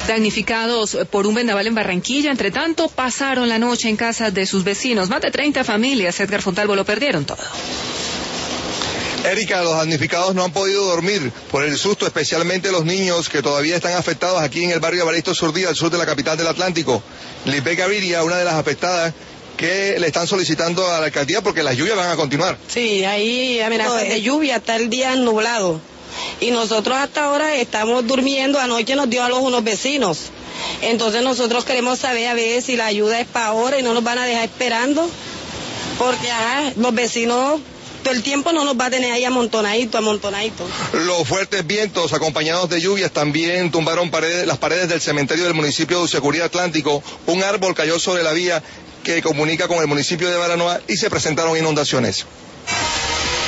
Damnificados por un vendaval en Barranquilla, entre tanto, pasaron la noche en casas de sus vecinos. Más de 30 familias, Edgar Fontalvo, lo perdieron todo. Erika, los damnificados no han podido dormir por el susto, especialmente los niños que todavía están afectados aquí en el barrio Evaristo Zurdía, al sur de la capital del Atlántico. Lisbeth Gaviria, una de las afectadas, que le están solicitando a la alcaldía porque las lluvias van a continuar. Sí, hay amenazas de lluvia, está el día nublado. Y nosotros hasta ahora estamos durmiendo, anoche nos dio a unos vecinos. Entonces nosotros queremos saber a ver si la ayuda es para ahora y no nos van a dejar esperando, porque los vecinos todo el tiempo no nos va a tener ahí amontonadito. Los fuertes vientos acompañados de lluvias también tumbaron las paredes del cementerio del municipio de Uciacuría Atlántico. Un árbol cayó sobre la vía que comunica con el municipio de Baranoa y se presentaron inundaciones.